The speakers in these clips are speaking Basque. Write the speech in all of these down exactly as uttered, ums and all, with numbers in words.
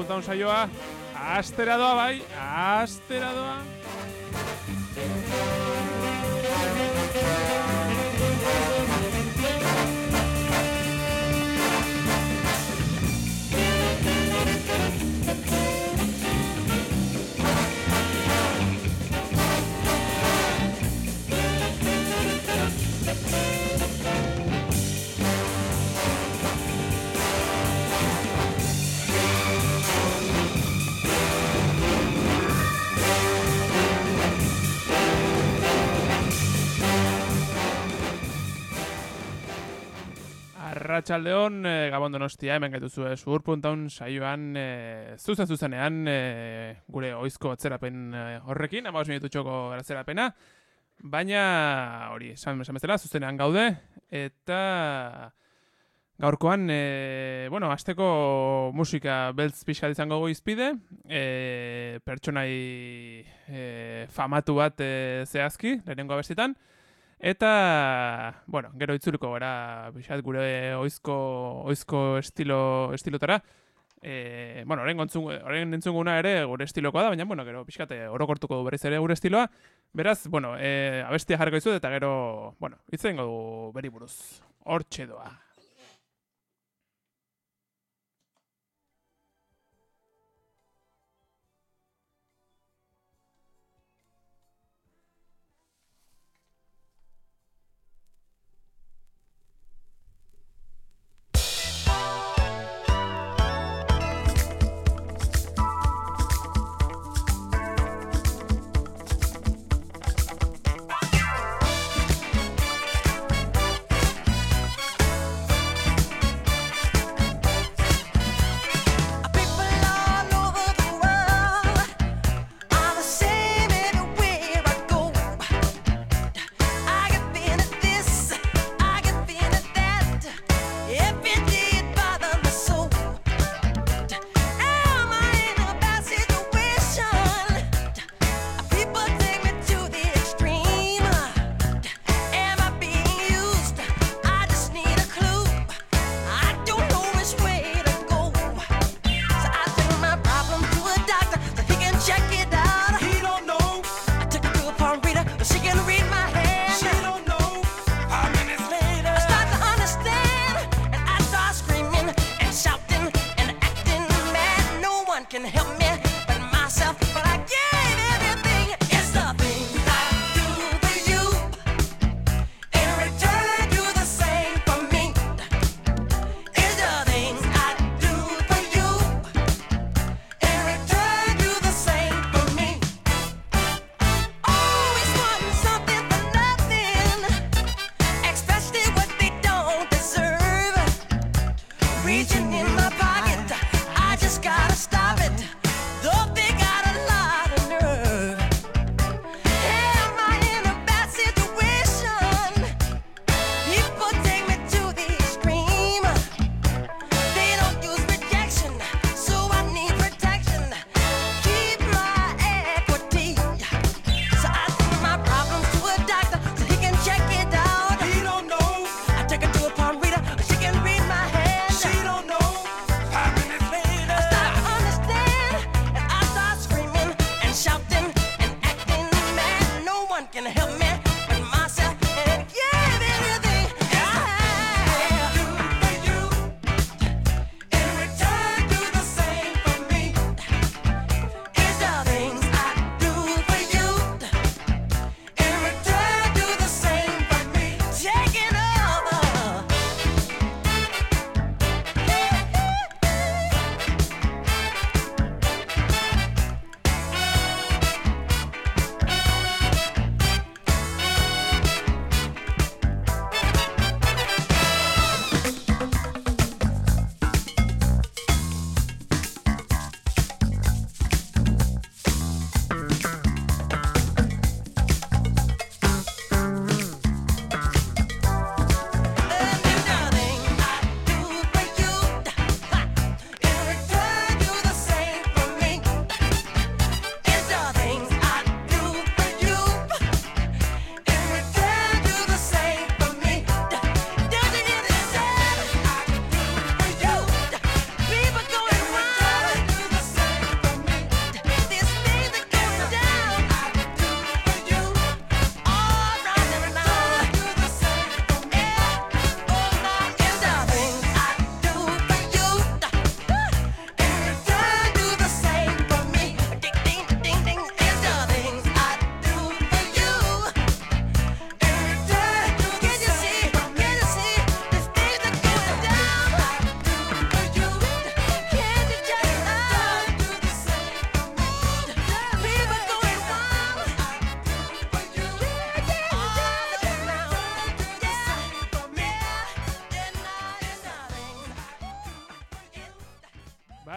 puntaun saioa, astera doa bai, astera doa. Arratsaldeon, e, Gabon Donostia, hemen gaituzue Zuhur puntaun saioan e, zuzen zuzenean e, gure oizko atzerapen e, horrekin, hamabost minututxoko atzerapena, baina hori, esan bezala, zuzenean gaude, eta gaurkoan, e, bueno, hasteko musika beltz pixkat izango goizpide, e, pertsonai e, famatu bat e, zehazki, lehenengo abestitan, eta, bueno, gero itzuliko gara pixat gure oizko, oizko estilo, estilotara. E, bueno, orain entzunguna ere gure estilokoa da, baina, bueno, gero pixkate orokortuko du berriz ere gure estiloa. Beraz, bueno, e, abestia jarriko izut eta gero, bueno, itzen godu beri buruz. Hortxe doa.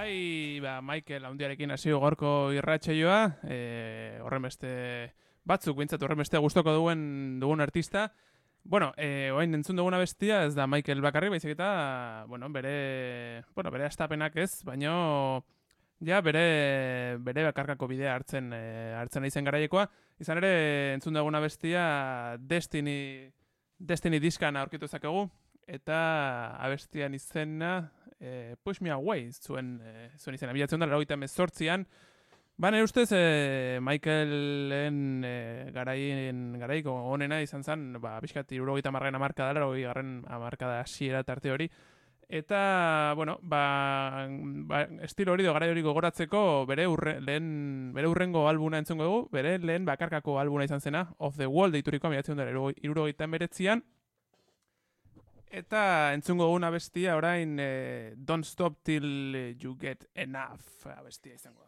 Bai, ba, Michael handiarekin hasi gorko irratsaioa, e, horren beste batzuk bintzat horren beste gustoko duen dugun artista. Bueno, eh, oain entzun duguna bestia ez da Michael bakarri, baizik eta, bueno, bere, bueno, bere astapenak ez, baino ja bere bere bakarkako bidea hartzen e, hartzen izen garaiekoa. Izan ere entzun duguna bestia Destiny Destiny diskan aurkitu zakegu eta abestian izena e, Push Me Away zuen e, zuen izena bilatzen da laurogeita hemezortzian. Ba, nire ustez, eh, Michaelen eh, garaien, garaiko honena izan zen, ba, pixkat hirurogeita hamargarren hamarkada, laurogeita garren hamarkada hasiera tarte hori. Eta, bueno, ba, ba, estilo hori do garai hori gogoratzeko bere, urre, lehen, bere urrengo albuna entzungo dugu, bere lehen bakarkako albuna izan zena, Off the Wall deiturikoa miratzen dara hirurogeita hemeretzian. Eta entzungo dugun abestia orain eh, Don't Stop Till You Get Enough abestia izango da.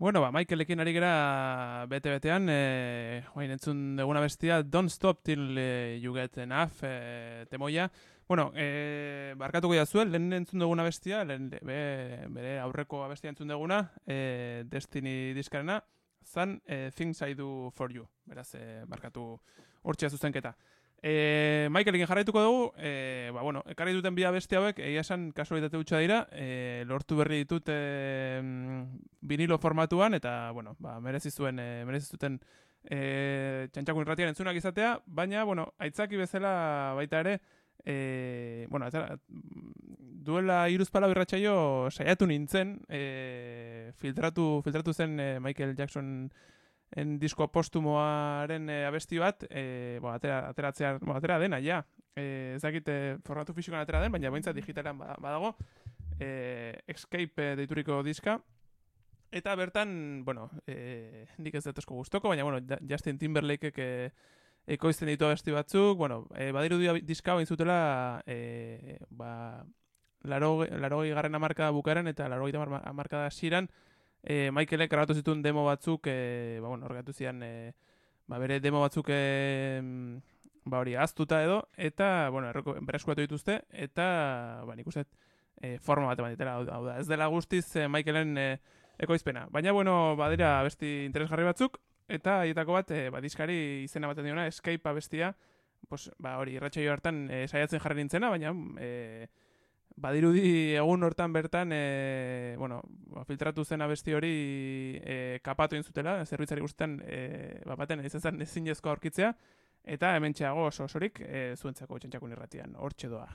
Bueno, ba, Michaelekin ari gera bete-betean, e, oain entzun duguna bestia, Don't Stop Till e, You Get Enough, e, temoia. Bueno, e, barkatuko jazuen, lehen entzun duguna bestia, lehen, be, bere aurreko abestia entzun duguna, e, Destiny diskarena, zan e, Things I Do For You, beraz, e, barkatu hortxea zuzenketa. E, Michaelekin jarraituko dugu, e, ba, bueno, ekarri duten bi abesti hauek, egia esan kasualitate hutsa dira, e, lortu berri ditut e, vinilo formatuan, eta, bueno, ba, merezi zuen, e, merezi zuten e, txantxakun irratian entzunak izatea, baina, bueno, aitzaki bezala baita ere, e, bueno, atara, duela hiruzpalau irratsaio saiatu nintzen, e, filtratu, filtratu zen e, Michael Jackson en disko postumoaren e, abesti bat, e, bo, atera, ateratzea, bo, atera dena, ja. E, ez dakit e, formatu fisikoan atera den, baina behintzat digitalan badago. E, Escape e, deituriko diska. Eta bertan, bueno, e, nik ez dut asko gustoko, baina, bueno, Justin Timberlakeek e, ekoizten ditu abesti batzuk, bueno, e, badiru diska bain zutela, e, ba, larogei garren amarkada bukaren eta larogei amarkada siran, E, Michaelek grabatu zituen demo batzuk, e, ba, bueno, orgatu zian, e, ba, bere demo batzuk e, ba, hori aztuta edo, eta, bueno, bereskuatu dituzte, eta, ba, nik uste, e, forma bat eman ditela, hau da, ez dela guztiz e, Michaelen e, ekoizpena. Baina, bueno, badira abesti interesgarri batzuk, eta haietako bat, e, ba, diskari izena baten diona, Escape abestia, pues, ba, hori, irratsaio hartan e, saiatzen jarri nintzena, baina, e, badirudi egun hortan bertan, e, bueno, filtratu zen abesti hori e, kapatu inzutela, zerbitzari guztietan e, bapaten izan zen ezinezko aurkitzea, eta hemen txeago oso osorik e, zuentzako txantxakun irratian, hortxe doa.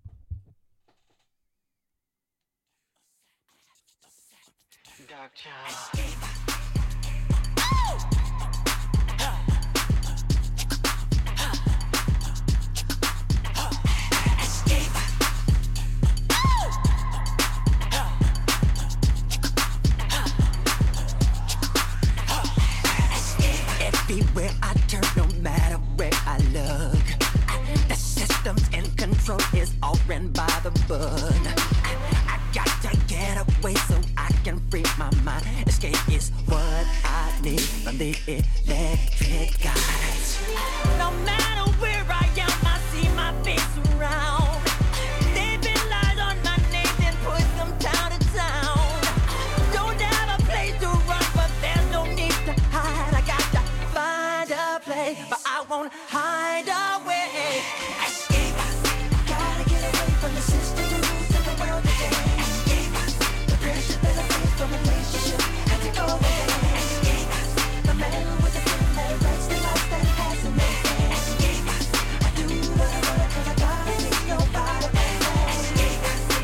Everywhere I turn, no matter where I look, the systems in control is all ran by the book. I got to get away so I can free my mind. Escape is what I need from the electric guys. No matter where I am, I see my face around. They've been lies on my name and push them town to town. Don't have a place to run, but there's no need to hide. I got to find a place, but I won't hide away. Escape, gotta get away from the system rules of the world today. Escape, the pressure that I face from a relationship had to go away. Escape, the man with the thing that writes the life that has a name. Escape, I do what I want 'cause I gotta please nobody but me. Escape.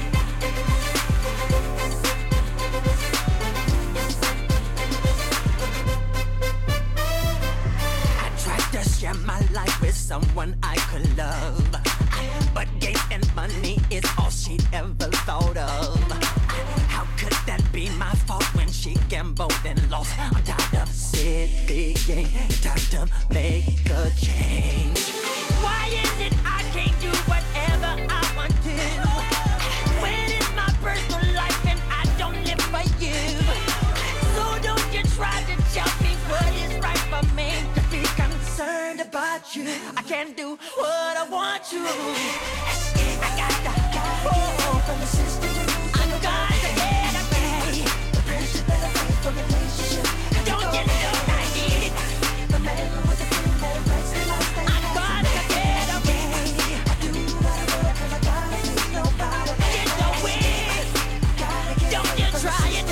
I tried to share my life with someone I could love, but gain and money is all she ever thought of. How could that be my fault when she gambled and lost? I'm tired of sitting, time to make a change. Why is it I can't do whatever I want to? When it's my personal life and I don't live for you. So don't you try to tell me what is right for me. To be concerned about you, I can't do what I want to. Escape, I got to go from the system. I got to get away. The pressure that I face from relationship. Don't you know I need it? The man with the thing that writes the life that I got to get away. I do what I want 'cause I gotta please nobody. Get away. Don't you try it.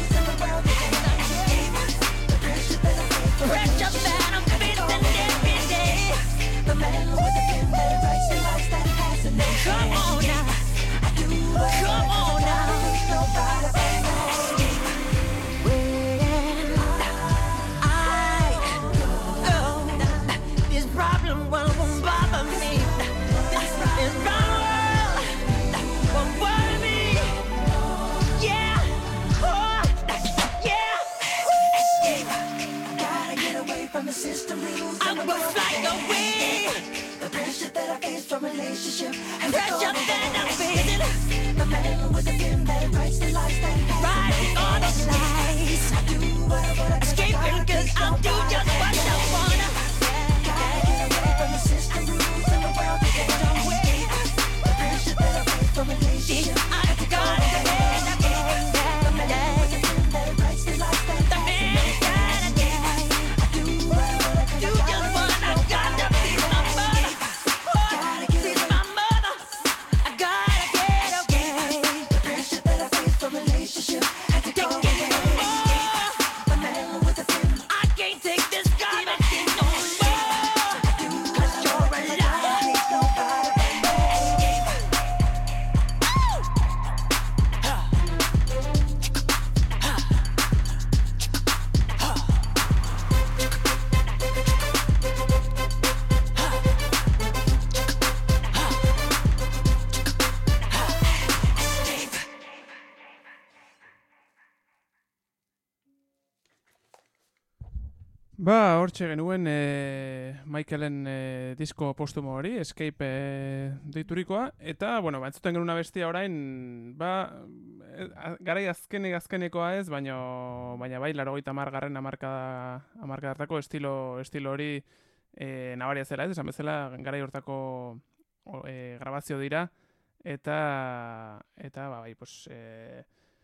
The pressure that I face from pressure that I'm facing every day. The man with the thing that writes the life that has a name. Come on now. I do what I want 'cause I gotta please nobody but me. This problem won't bother me. This problem won't worry me. Yeah, oh, yeah. Escape. Gotta get away from the system rules. I will fly away. The pressure that I face from relationship and pressure that I'm facing. The man with the pen that writes the lies that has writing all the lies. I do what I wanna, escaping 'cause I'll do just what I wanna. Gotta get away from the system rules and the world that they don't escape. The pressure that I face from relationship. I gotta get away. The man with the pen that writes the lies that has I do what I wanna, do just what I gotta be my mother. Gotta get my mother. I gotta get away. The pressure that I face from relationship. I had to go away. The man with the pen. I can't take this garbage no more. 'Cause you're a lie. Ain't nobody but me. Ba, hortxe genuen e, Michaelen e, disko postumo hori, Escape e, deiturikoa, eta, bueno, ba, entzuten genuen abestia orain, ba, e, a- garai azkenik azkenekoa ez, baina, baina bai, larogeita hamar garren hamarkada hamarkadartako estilo, estilo hori e, nabaria zela ez, esan bezala, garai hortako o, e, grabazio dira, eta, eta, ba, bai, pues, e,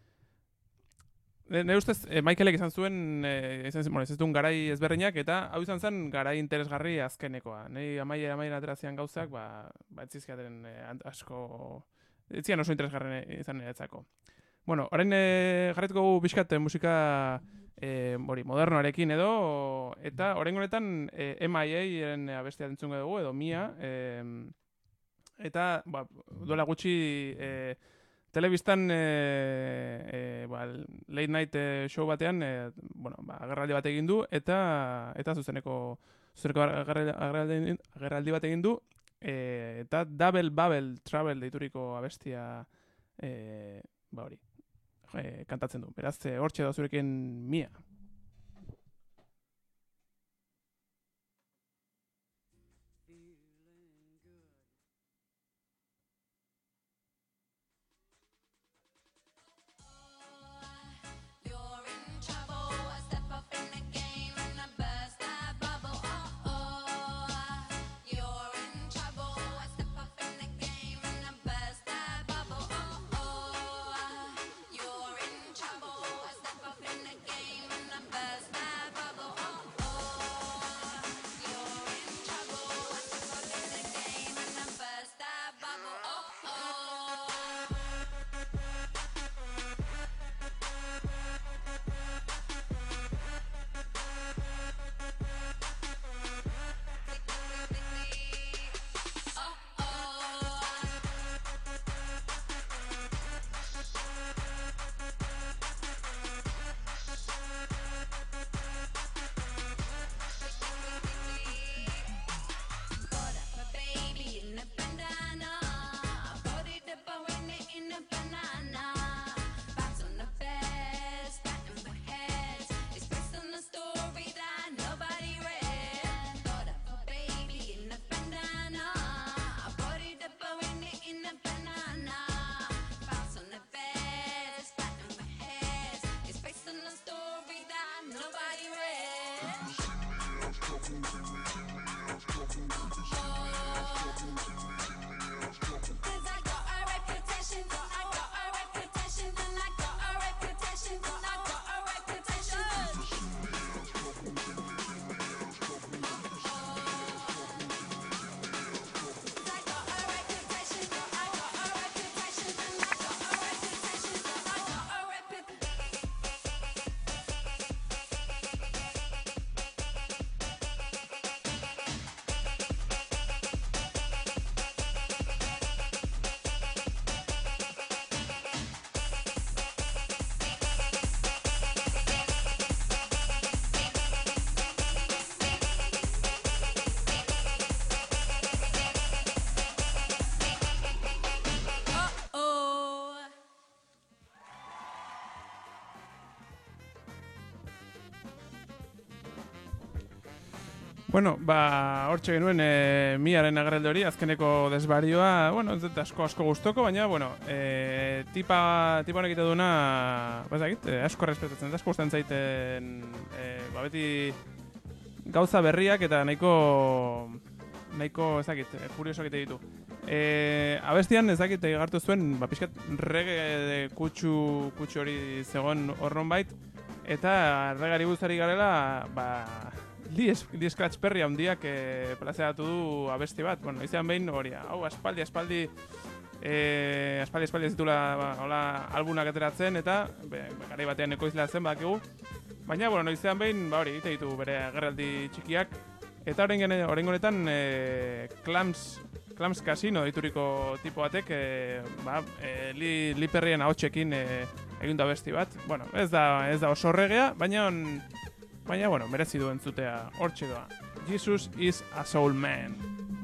Nire ustez, eh, Michaelek izan zuen, eh, izan, bueno, ez duen garai ezberdinak, eta hau izan zen garai interesgarri azkenekoa. Nei amaiera amaiera aterazian gauzak, ba, ba etzizkiaten eh, asko, etzian oso interesgarri izan niretzako. Bueno, orain eh, jarretuko gu pixkat eh, musika eh, hori, modernoarekin edo, eta orain honetan eh, M I A-eren abestia entzungo dugu, edo Mia, eh, eta ba, duela gutxi eh, telebistan e, e, ba, late night e, show batean e, bueno, ba, agerraldi bat egin du eta eta zuzeneko zuzeneko agerraldi, agerraldi, agerraldi bat egin du e, eta Double Bubble Travel deituriko abestia e, ba hori e, kantatzen du. Beraz, e, hortxe da zurekin Mia. Bueno, ba, hortxe genuen e, miaren agerralde hori, azkeneko desbarioa, bueno, ez dut asko asko gustoko, baina, bueno, e, tipa, tipa honek ite duna, ba, ezagit, e, asko respetatzen, asko gustatzen zaiten, e, ba, beti gauza berriak eta nahiko, nahiko, ezagit, e, furiosoak ite ditu. E, abestian, ezagit, egartu zuen, ba, pixkat reggae kutsu, kutsu hori zegoen horron bait, eta reggaeri buzari garela, ba, Lee Scratch Perry handiak e, plazeatu du abesti bat. Bueno, izan behin hori, hau aspaldi, aspaldi, e, aspaldi, aspaldi ez ditula ba, hola, albunak ateratzen eta be, garai batean ekoizlea zen bakigu. Baina, bueno, noizean behin, ba hori, egite ditu bere agerraldi txikiak. Eta orain honetan, e, Clams, Clams Casino dituriko tipo batek, e, ba, e, Lee, Lee Perryen ahotsekin e, egin da abesti bat. Bueno, ez da, ez da oso reggaea, baina on, Baina, bueno, merezi du entzutea hortxe doa. Jesus is a soul man.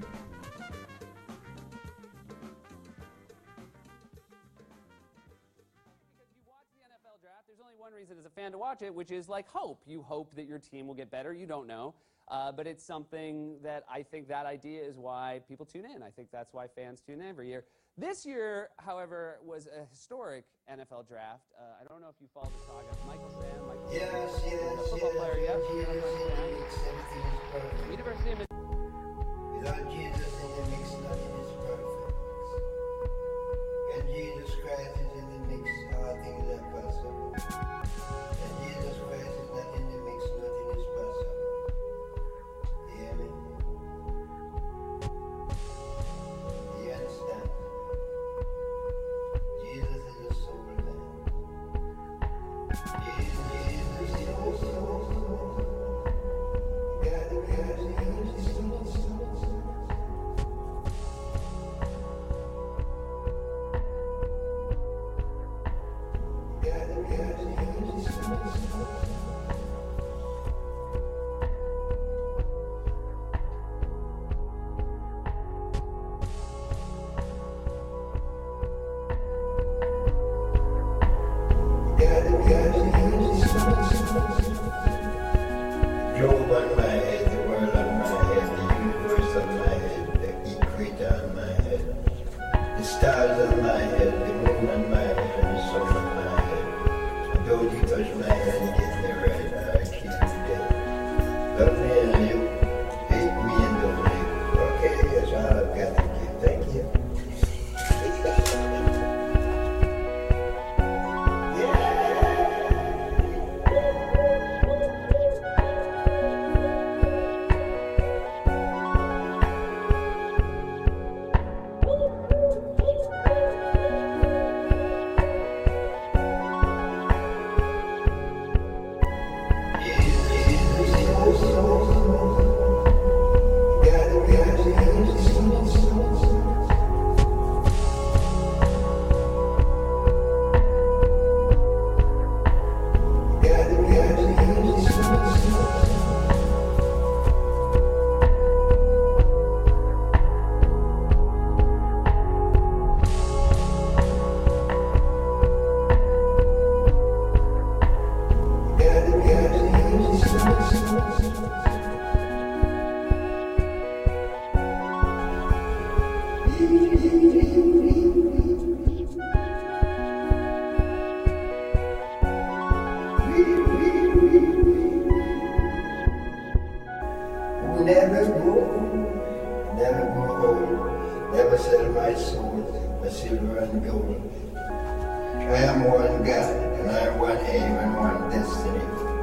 There's only one reason as a fan to watch it, which is like hope. You hope that your team will get better. You don't know. Uh, but it's something that I think that idea is why people tune in. I think that's why fans tune in every year. This year, however, was a historic N F L draft. Uh, I don't know if you followed the saga. Michael Sam, Michael yes, Sam, yes, football yes, player, yes. yes, yes, yes, everything is perfect. University of Without Jesus in the mix, nothing is perfect. When Jesus Christ is in the mix, all things are possible. When Jesus Christ is not in the mix, nothing is possible. You hear me? Do you understand? Jesus is a soul man. Jesus, Jesus is a soul man. God, God, Jesus is a soul man. Job on my head, the world on my head, the universe on my head, the equator on my head, the stars on my head, the moon on my head, and the sun on my head. Don't you touch my head and get me right, I keep you dead. Love me and you, hate me and don't leave. Okay, that's all I've got to give. Thank you. Never grow, never grow old, never sell my soul for silver and gold. I am one God, and I have one aim and one destiny.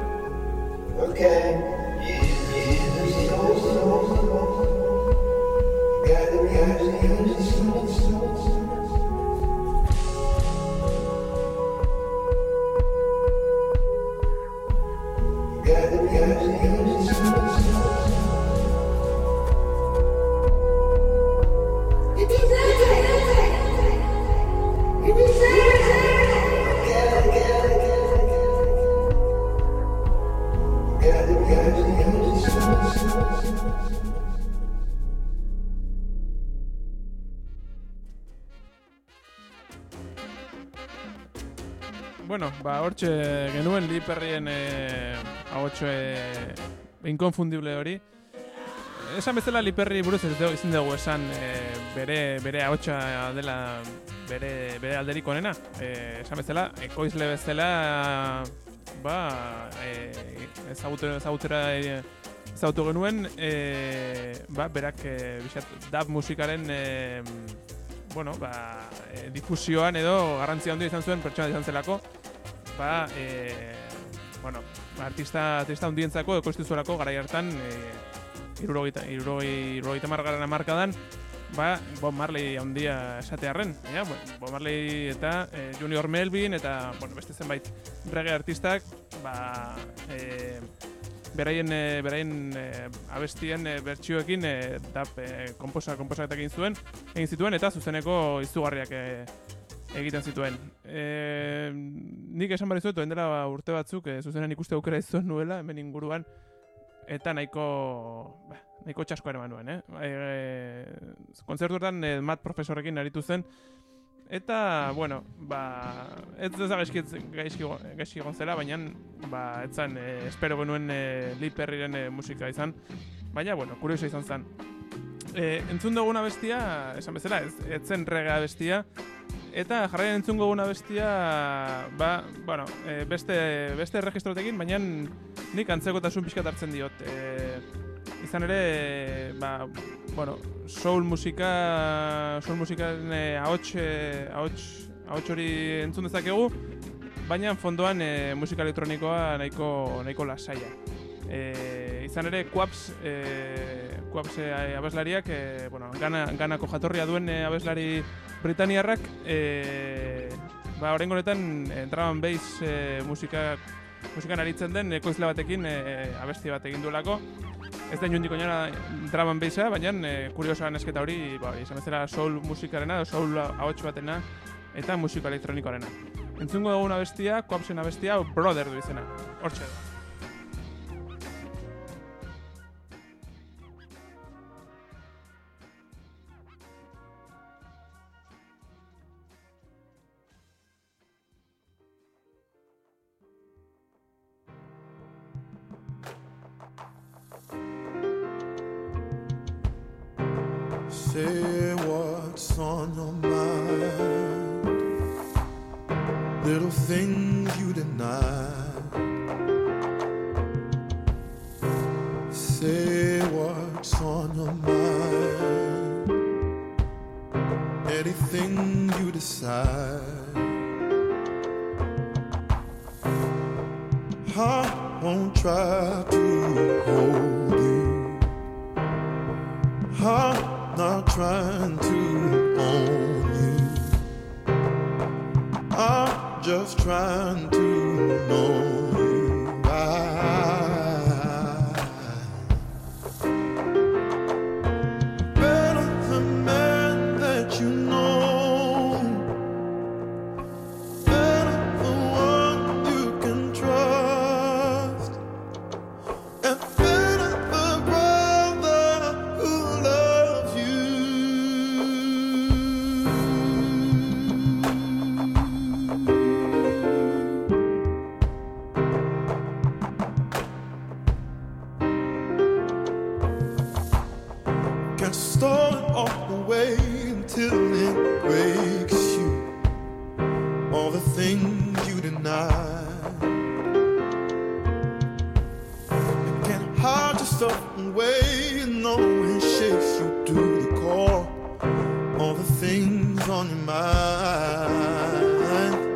Okay, Jesus, Jesus, so, so, so. God, God, Jesus, so, so, so. God, God, Jesus, so, so. Bueno, ba, hortxe genuen Lee Perryen eh, ahotxo eh, inkonfundible hori. esan bezala Liperri buruz ez dugu izin dugu esan e, bere, bere ahotsa dela bere, bere alderik onena. E, esan bezala, ekoizle bezala ba, e, ezagutera, ezagutera e, ezagutu genuen, e, ba, berak e, bisat, dub musikaren e, bueno, ba, e, difusioan edo garrantzia handia izan zuen pertsona izan zelako, ba, e, bueno, artista, artista hundientzako, ekoiztuzorako garai hartan, e, irurogeita margarren hamarkadan, ba, Bob Marley handia esatearren, ja? Bob Marley eta e, Junior Melvin eta, bueno, beste zenbait reggae artistak, ba, e, beraien, e, beraien e, abestien e, bertsioekin e, dap e, komposa, komposaketak egin zuen, egin zituen eta zuzeneko izugarriak e, egiten zituen. E, nik esan barizuet, oen dela urte batzuk, e, zuzenean ikuste aukera izuen nuela, hemen inguruan, eta nahiko, ba, nahiko txasko ere manuen, eh? E, e, kontzertuetan e, mat profesorekin aritu zen, eta, bueno, ba, ez ez da gaizki, gaizki, gaizki gontzela, baina, ba, etzan, e, espero genuen e, Liperriren e, musika izan, baina, bueno, kurioso izan zen. E, entzun duguna bestia, esan bezala, ez, etzen reggae bestia, eta jarraian entzun duguna bestia, ba, bueno, e, beste, beste registrotekin, baina nik antzekotasun pixkat hartzen diot. E, izan ere, e, ba, bueno, soul musika, soul musikaren e, ahots, e, ahots, ahots hori entzun dezakegu, baina fondoan e, musika elektronikoa nahiko, nahiko lasaia. E, izan ere, Quabs, e, Quabs e, abeslariak, e, bueno, Gana, Ganako jatorria duen e, abeslari britaniarrak, e, ba, oraingo honetan e, drum and bass e, musika, musikan aritzen den ekoizle batekin e, abesti bat egin duelako. Ez da inundik oinara drum and bassa, baina e, kuriosa nesketa hori, ba, izan bezala soul musikarena, soul ahots batena, eta musika elektronikoarena. Entzungo dugun abestia, Quabsen abestia, Brother du izena. Hortxe da. Say what's on your mind, little things you deny. Say what's on your mind, anything you decide. I won't try to hold you, I'm not trying to own you, I'm just trying to know you. I better the man that you know, better the one you can trust, and better the brother who loves you. Can't store it all away until it breaks you. All the things you deny, you can't hide yourself away, and no it shakes you to the core. All the things on your mind,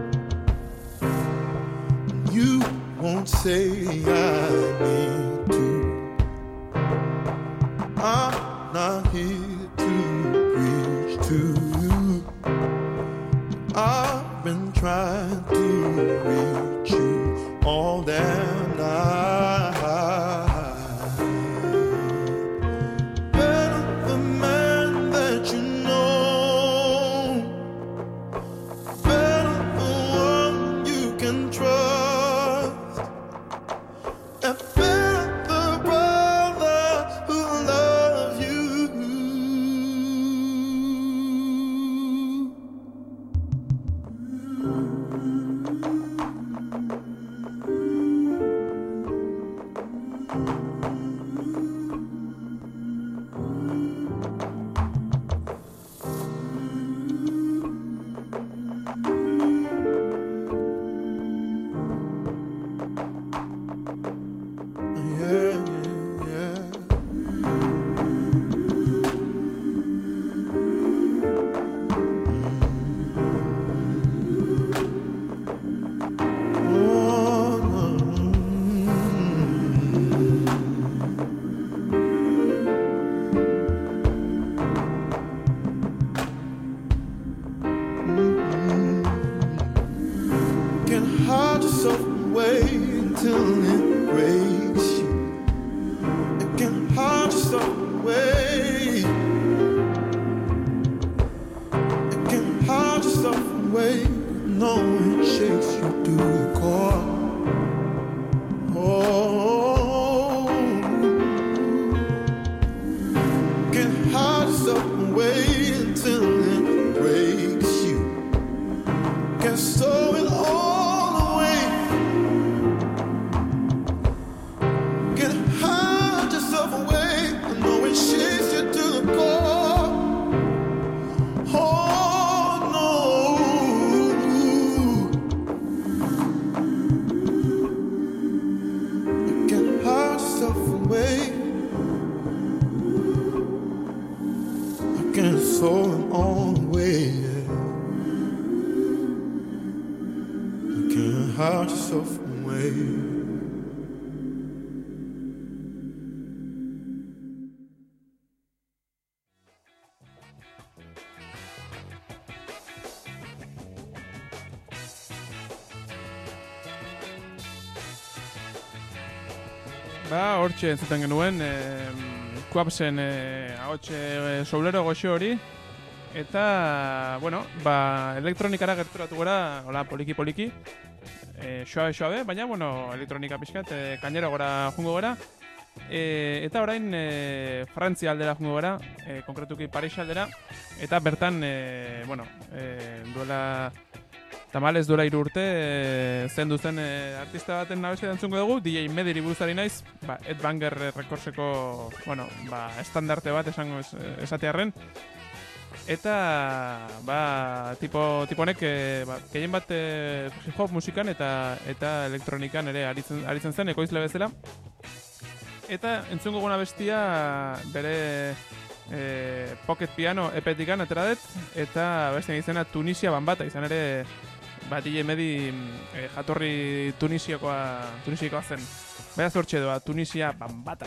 you won't say I need to. I'm not here to preach to you, I've been trying to reach you all damn night. Better the man that you know, better the one you can trust, and better the brother who loves you. going on away. Yeah. You can't hide yourself away. Ba, hortxe entzuten genuen, e, Quabsen e, ahotxe e, soulero goxo hori, eta, bueno, ba, elektronikara gerturatu gora, hola, poliki-poliki, e, xoabe-xoabe, baina, bueno, elektronika pixkat, e, kainero gora jungo gora, e, eta orain e, Frantzia aldera jungo gora, e, konkretuki Paris aldera, eta bertan, e, bueno, e, duela... Tamalez duela hiru urte e, zen duzen e, artista baten nabeste dantzungo dugu, D J Mediri buruzari naiz, ba, Ed Banger Recordseko, bueno, ba, estandarte bat esango es, esatearren. Eta, ba, tipo, tipo honek, e, ba, gehien bat e, hip-hop musikan eta eta elektronikan ere aritzen, aritzen zen, ekoizle bezala. Eta entzungo guna bestia bere e, Pocket Piano epetikan atera dut, eta beste izena Tunisia Bambata, izan ere, ba, D J Medi e, jatorri Tunisiakoa, Tunisiakoa zen. Baina zortxe doa, Tunisia Bambata.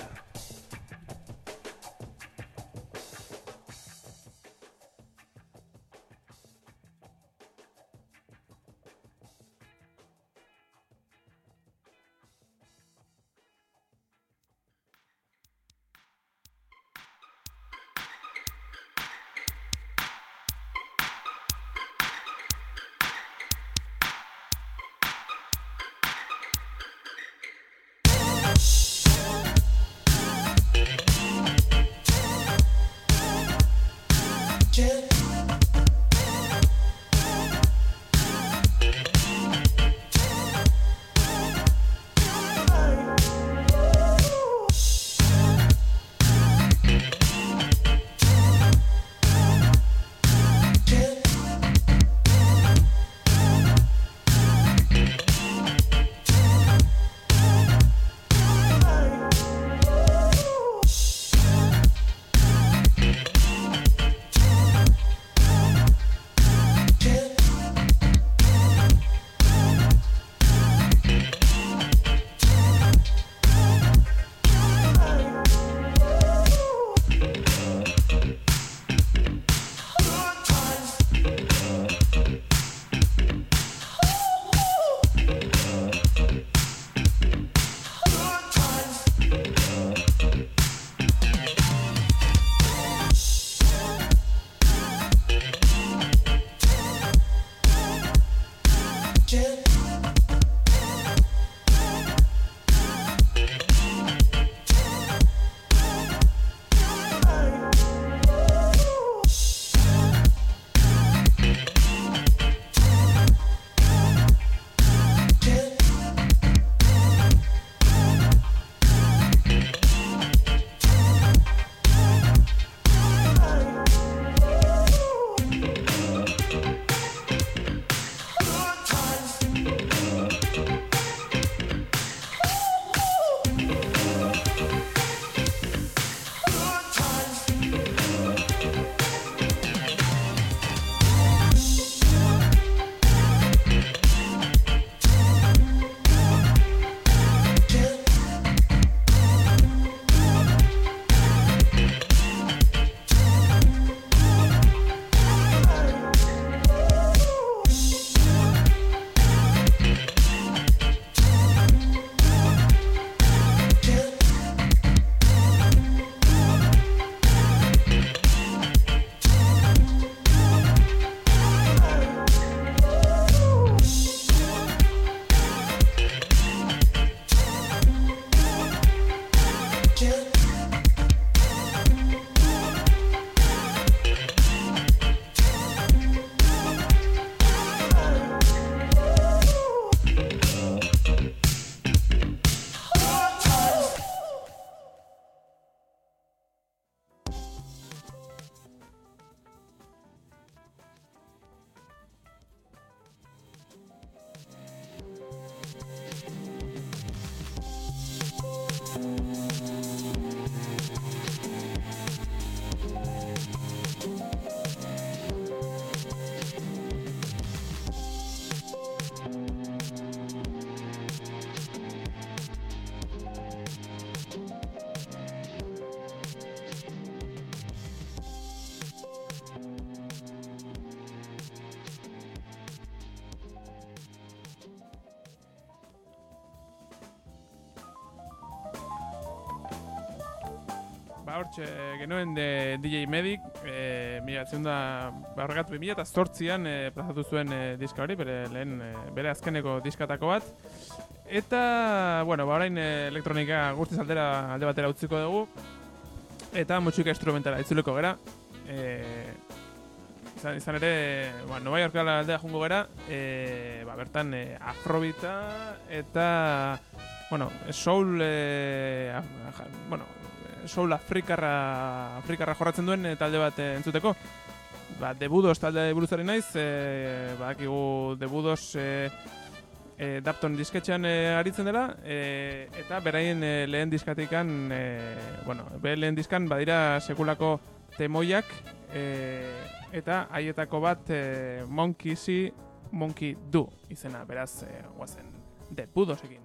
hortxe genuen de D J Medic, e, mila ziunda, barregat, bi mila eta zortzian e, plazatu zuen e, diska hori, bere, lehen, e, bere azkeneko diskatako bat. Eta, bueno, ba, orain e, elektronika guztiz aldera, alde batera utziko dugu, eta musika instrumentala itzuleko gera. E, izan, izan ere, ba, Nova Yorkala aldea jungo gera, e, ba, bertan e, afrobita eta, bueno, soul, e, a, a, bueno, soul afrikarra, afrikarra jorratzen duen e, talde bat e, entzuteko. Ba, The Budos talde buruzari naiz, e, badakigu The Budos e, e, Dapton disketxean e, aritzen dela, e, eta beraien e, lehen diskatikan, e, bueno, bere lehen diskan badira sekulako temoiak, e, eta haietako bat e, Monkey See, Monkey Do izena, beraz, e, guazen, The Budosekin.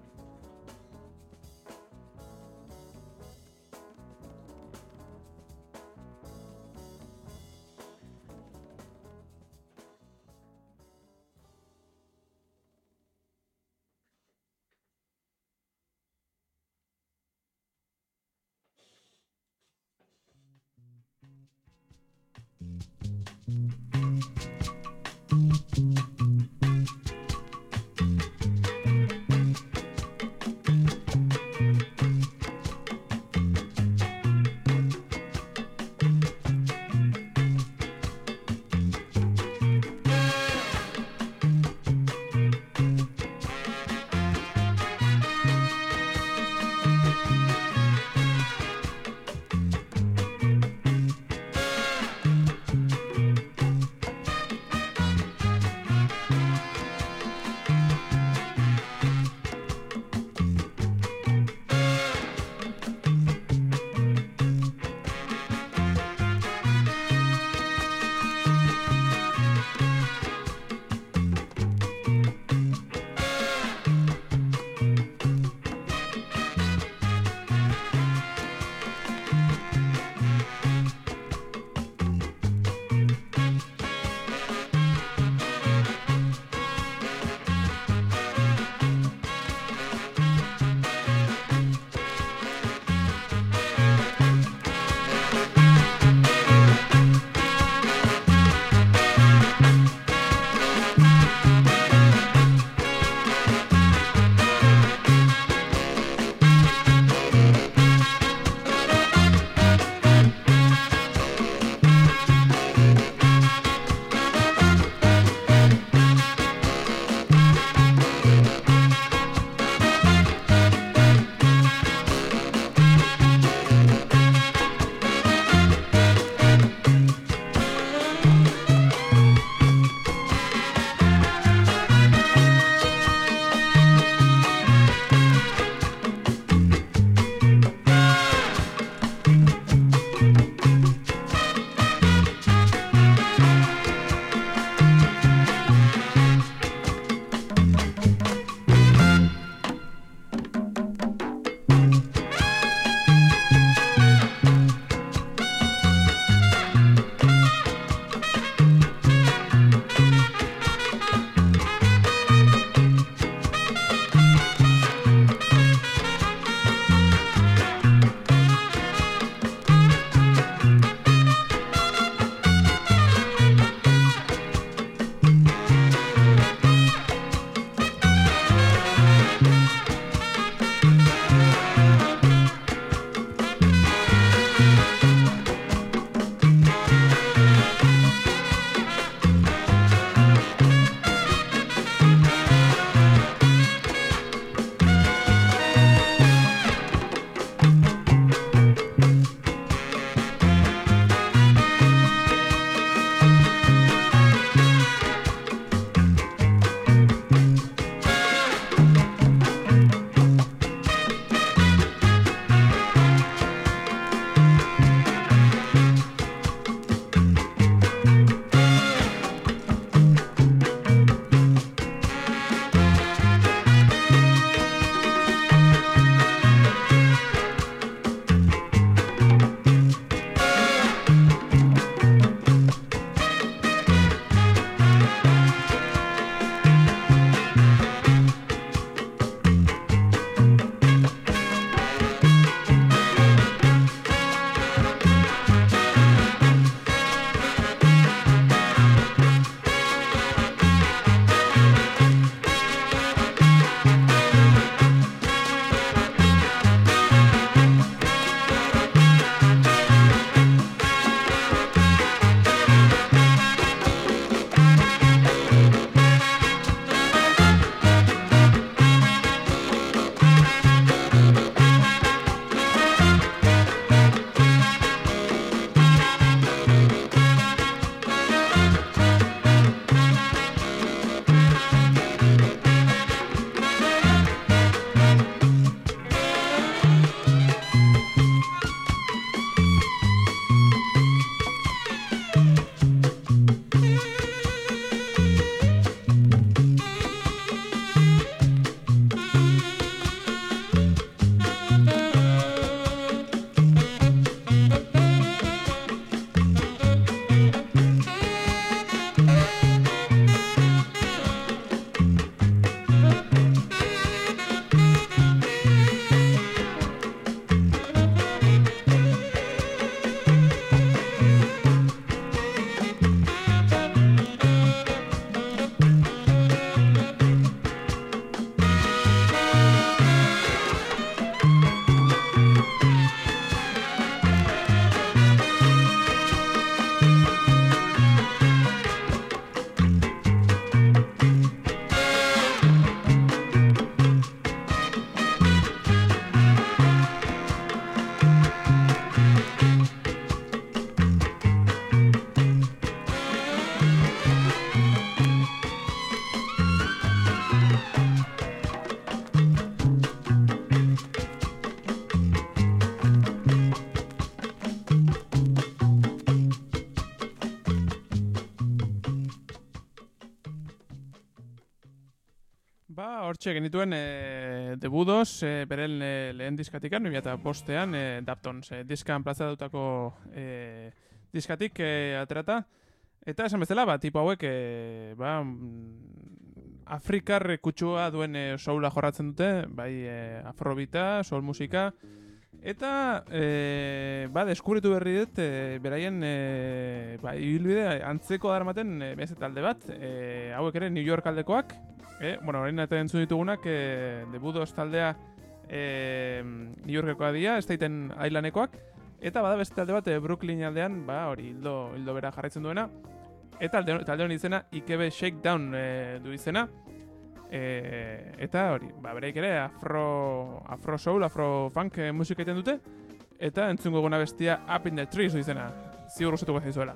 hortxe genituen e, debudos, e, beren e, lehen diskatikan, bi mila bostean, e, Daptons, e, diskan plazatutako e, diskatik e, aterata. Eta esan bezala, ba, tipo hauek, e, ba, Afrikar kutsua duen e, soula jorratzen dute, bai e, afrobita, soul musika, eta e, ba, deskubritu berri dut, e, beraien e, ba, ibilbide antzeko daramaten e, beste talde bat, e, hauek ere New York aldekoak, e, bueno, orain eta entzun ditugunak, e, The Budos taldea e, New Yorkekoa dira, Staten Islandekoak, eta bada beste talde bat e, Brooklyn aldean, ba, hori hildo, hildo bera jarraitzen duena, eta talde, talde honi izena Ikebe Shakedown e, du izena, e, eta hori, ba, bereik ere afro, afro soul, afro funk e, musika egiten dute, eta entzungo guna bestia Up in the Trees du izena, ziur gustatuko zaizuela.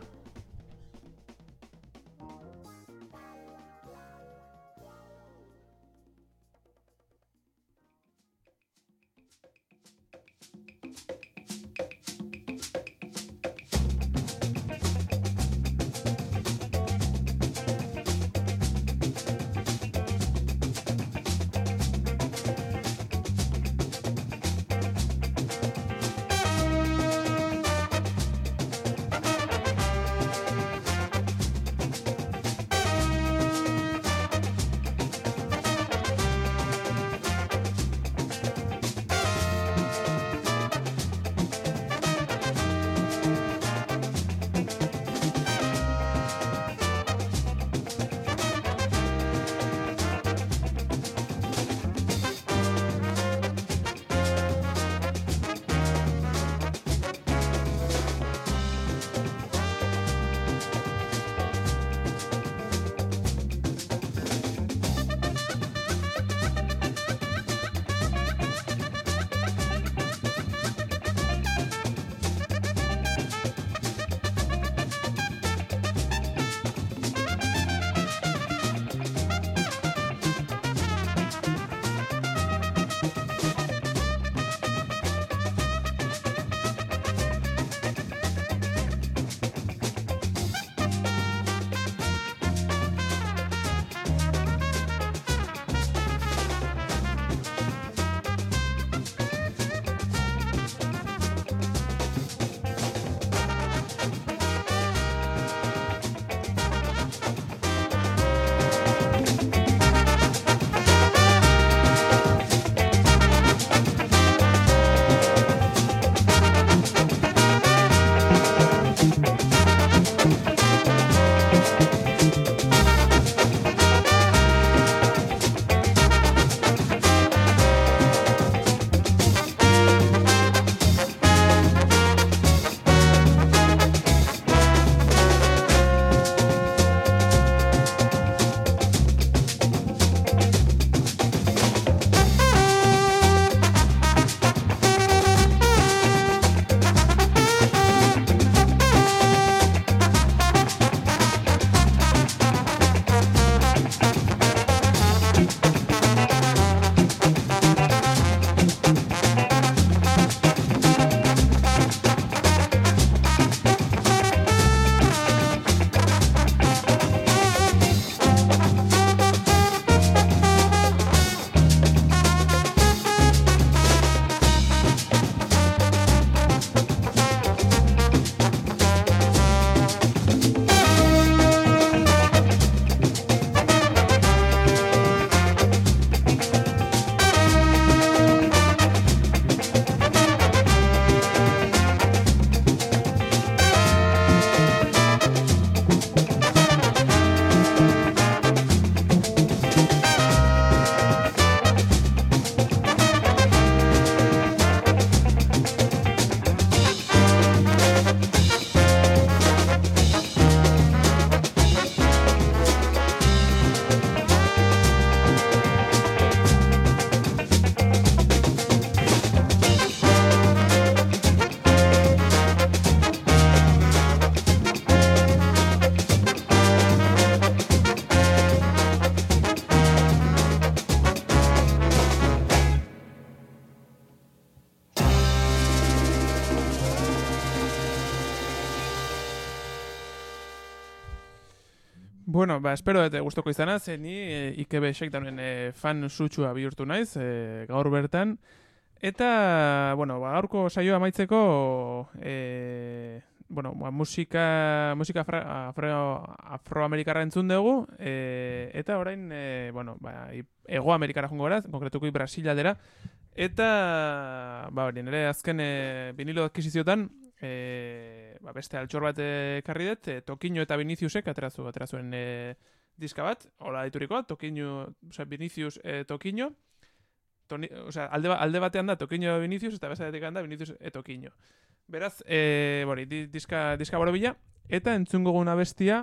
Bueno, ba, espero eta gustoko izana, ze ni e, I K B Shakedownen e, fan sutsua bihurtu naiz, e, gaur bertan. Eta, bueno, ba, gaurko saioa amaitzeko, e, bueno, ba, musika, musika afro, afro, afroamerikarra entzun dugu, e, eta orain, e, bueno, ba, Ego Amerikara jongo gara, konkretuko Brasil aldera, eta, ba, hori, nire azken e, vinilo adquisiziotan, e, ba, beste altxor bat ekarri dut, e, Toquinho eta Viniciusek aterazu, aterazuen e, diska bat, hola diturikoa, Toquinho, oza, Vinicius e, Toquinho, Toni, oza, alde, alde batean da Toquinho Vinicius, eta beste batean da Vinicius e Toquinho. Beraz, e, bori, diska, diska borobila, eta entzungo guna bestia,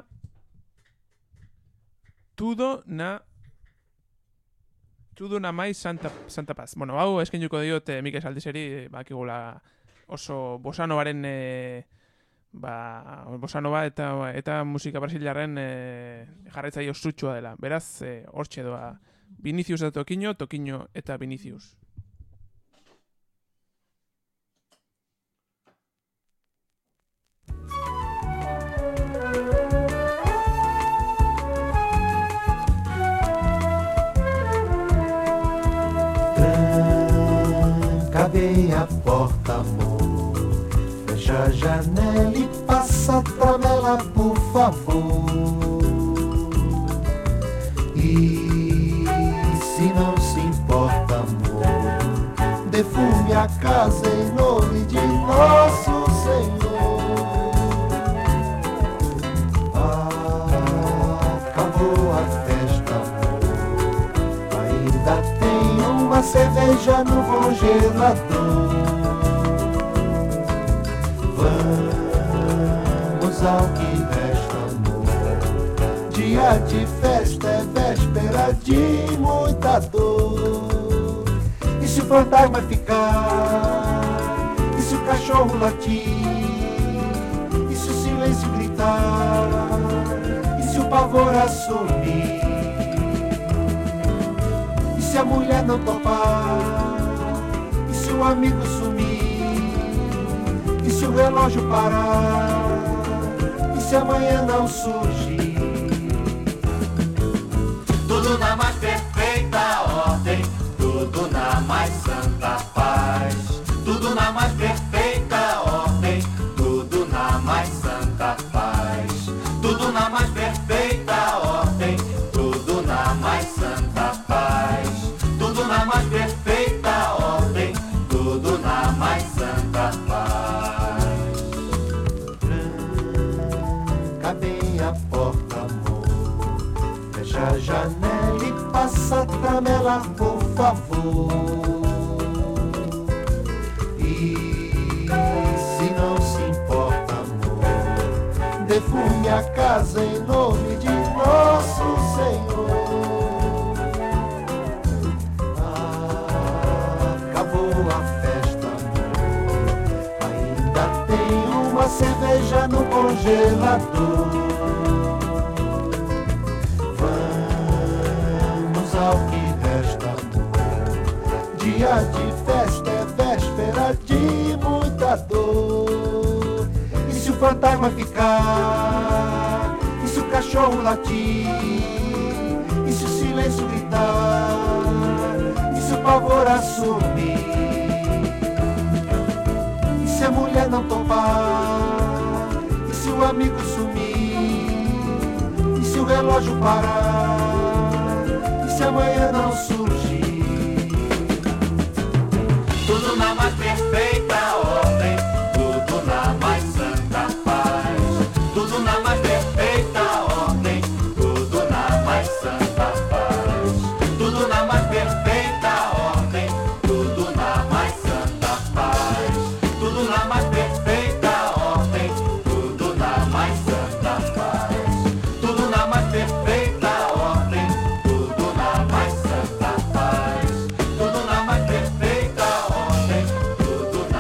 Tudo na Tudo na mai Santa, Santa Paz. Bueno, hau eskenjuko diot eh, Mikel Saldizeri, bakigula oso bosanovaren e, ba, bosanova eta eta musika brasiliarren e, jarraitzaile osutsua dela. Beraz, e, hortxe doa Vinicius eta Toquinho, Toquinho eta Vinicius. Tranca a porta, amor. Fecha a janela e passa a tramela, por favor. E se não se importa, amor, defume a casa em nome de nosso Senhor. Acabou a festa, amor. Ainda tem uma cerveja no congelador. Vamos ao que resta, amor. Dia de festa é véspera de muita dor. E se o fantasma ficar? E se o cachorro latir? E se o silêncio gritar? E se o pavor assumir? E se a mulher não topar? E se o amigo sumir? E se o relógio parar? E se amanhã não surgir? Tudo na mais perfeita ordem, tudo na mais santa paz. Tudo na mais perfeita ordem, tudo na mais santa paz. Tudo na mais perfeita ordem, tudo na mais santa paz. Tudo na mais perfeita ordem, tudo na mais santa paz. Tranca bem a porta, amor. Fecha a janela e passa a tramela, por favor. E se não se importa, amor, defume a casa em nome de nosso Senhor. Acabou a festa, amor. Ainda tem uma cerveja no congelador. Vamos ao que resta, amor. Dia de festa é véspera de muita dor. E se o fantasma ficar? E se o cachorro latir? E se o silêncio gritar? E se o pavor assumir? E se a mulher não topar? E se o amigo sumir? E se o relógio parar? E se amanhã não surgir? Tudo na mais perfeita ordem, tudo na mais santa paz. Tudo na mais perfeita ordem, tudo na mais santa paz. Tudo na mais perfeita ordem, tudo na mais santa paz. Tudo na mais perfeita ordem, tudo na mais santa paz. Tudo na mais perfeita ordem, tudo na mais santa paz. Tudo na mais perfeita ordem, tudo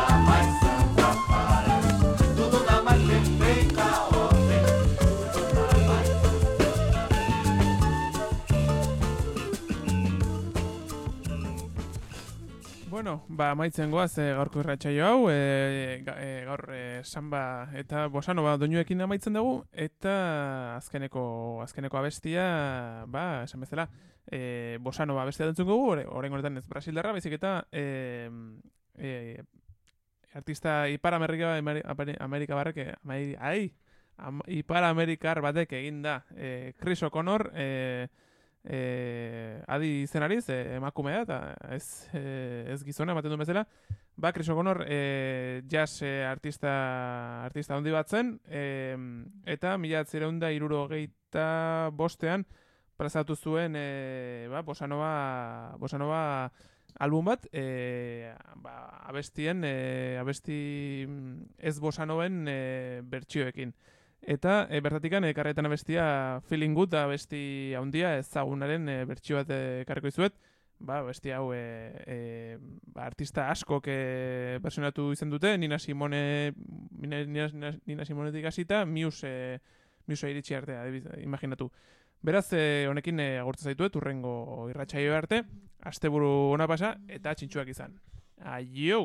Bueno, ba, amaitzen goaz e, gaurko irratsaio hau, e, ga, e, gaur e, samba eta bosanova doinuekin amaitzen dugu, eta azkeneko azkeneko abestia, ba, esan bezala, e, bosanova abestia dentzun dugu, orain honetan ez brasildarra, baizik eta e, e, artista Ipar Amerika, Amerika barrek, ameri, ai, am, Ipar Amerikar batek egin da, e, Chris O'Connor, e, E, adi izenariz, e, emakumea eta ez, e, ez gizona ematen duen bezala, ba, Chris O'Connor e, jazz e, artista artista handi bat zen, e, eta mila bederatziehun eta hirurogeita bostean plazatu zuen e, ba, bosanova bosanova album bat, e, ba, abestien e, abesti ez bosanoven e, bertsioekin. Eta e, bertatikan ekarretan abestia Feeling Good abesti handia ezagunaren e, bertsio bat ekarriko izuet. Ba, abesti hau e, e, ba, artista askok e, versionatu izan dute, Nina Simone Nina, Nina, Nina Simonetik hasita, Muse e, Muse iritsi arte, imaginatu. Beraz, e, honekin e, agurtza zaituet, urrengo irratsaio arte, asteburu ona pasa eta txintxuak izan. Aio!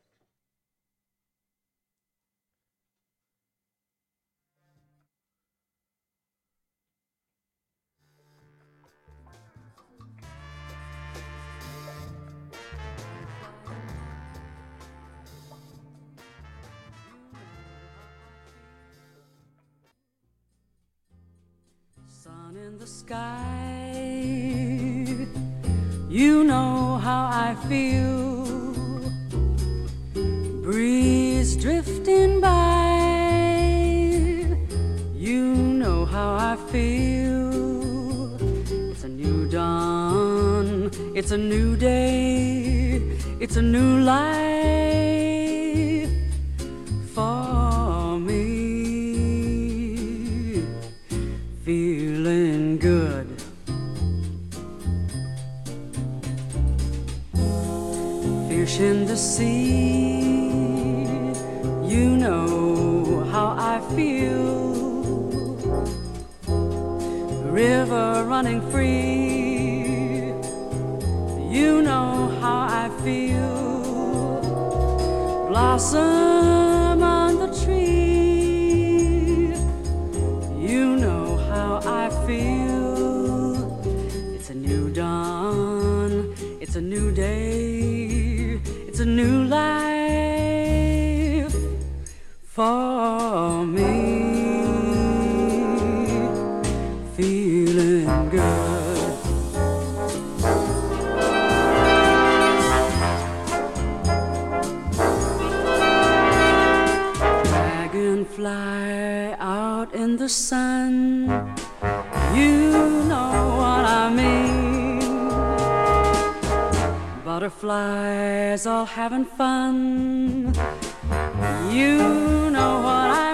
Sun in the sky, you know how I feel. Breeze drifting by, you know how I feel. It's a new dawn, it's a new day, it's a new life for me. Feeling good, fish in the sea, you know how I feel. River running free, you know how I feel. Blossom on the tree, you know how I feel. It's a new dawn, it's a new day, it's a new life for me. Feeling good. Dragonfly out in the sun, you know what I mean. Butterflies all having fun, you know what I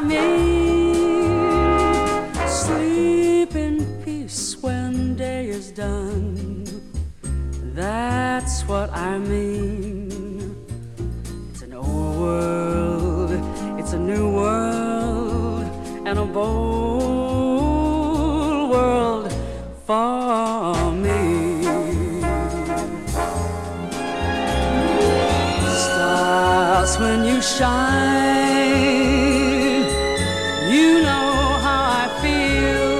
mean. Sleep in peace when day is done, that's what I mean. It's an old world, it's a new world, and a bold world for me. Stars, when you shine, you know how I feel.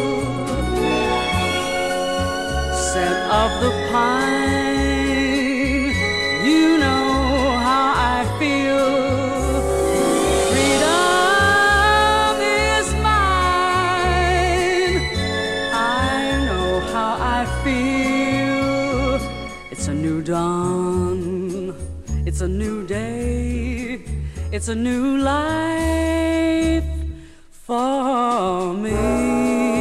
Scent of the pine, you know how I feel. Freedom is mine, I know how I feel. It's a new dawn, it's a new day, it's a new life for me.